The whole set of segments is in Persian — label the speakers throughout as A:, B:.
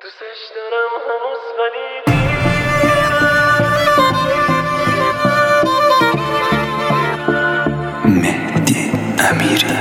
A: دوستش دارم هنوز ولی
B: مهدی امیری.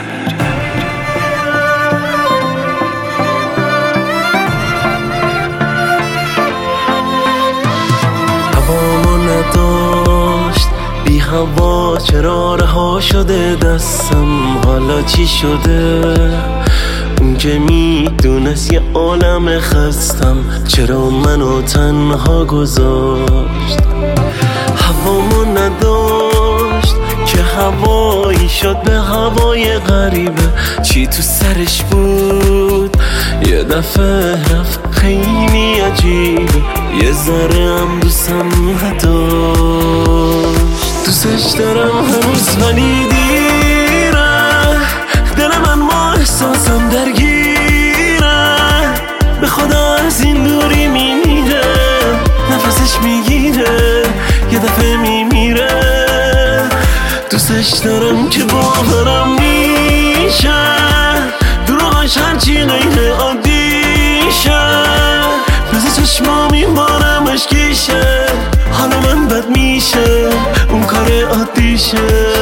A: هوامو نداشت بی هوا، چرا رها شده دستم؟ حالا چی شده؟ اون که میدونست یه عالم خستم، چرا منو تنها گذاشت؟ هوامو نداشت که هوایی شد به هوای غریبه. چی تو سرش بود یه دفعه رفت، خیلی عجیبه. یه ذره هم دوستم نداشت. دوستش دارم هنوز ولی دیره، دل من ما احساسم درگیره. به خدا از این دوری میمیره، نفسش میگیره یه دفعه میمیره. دوستش دارم که باورم میشه، دروغش هرچی غیر عادیشه. بزه چشما میبارم اشکیشه، حالا من بد میشه اون کار عادیشه.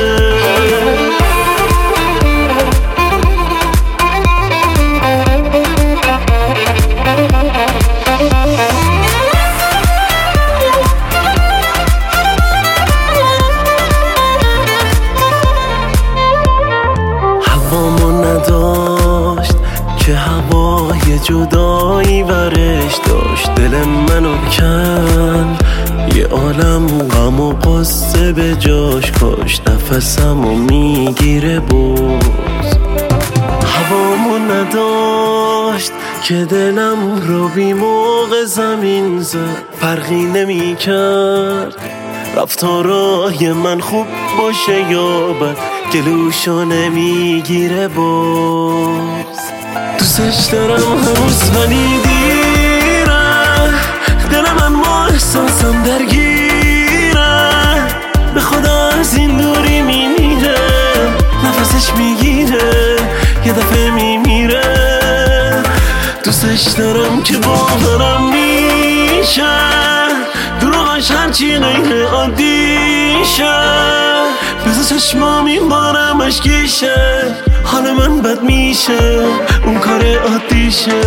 A: هوامو نداشت که هوای جدایی ورش داشت. دل منو کن یه عالم غم و قصه به جاش کاش. نفسمو میگیره باز. هوامو نداشت که دلم رو بی موقع زمین زد. فرقی نمی کرد رفتارای من خوب باشه یا بد، گلوشو نمیگیره باز. دوستش دارم هنوز ولی دیره، دل من ما احساسم درگیره. به خدا از این دوری میمیره، نفسش میگیره یه دفعه میمیره. دوستش دارم که باورم میشه، دروغش هرچی غیر عادیشه. بزه چشما میبارم اشکیشه، حال من بد میشه اون کار عادیشه.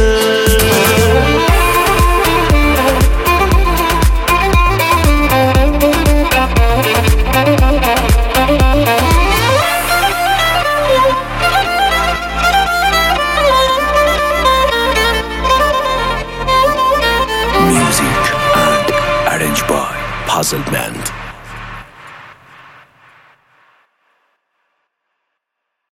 B: Music and arranged by Puzzle Band.